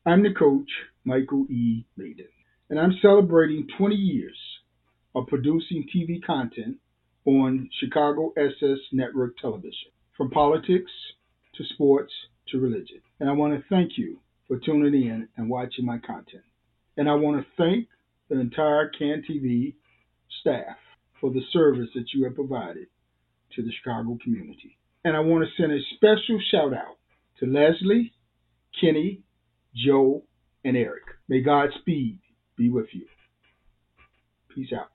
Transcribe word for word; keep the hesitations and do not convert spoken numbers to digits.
I'm the coach, Michael E. Layden, and I'm celebrating twenty years of producing T V content on Chicago S S Network Television, from politics to sports to religion. And I want to thank you for tuning in and watching my content. And I want to thank the entire CAN T V staff for the service that you have provided to the Chicago community. And I want to send a special shout out to Leslie, Kenny, Joe, and Eric. May Godspeed be with you. Peace out.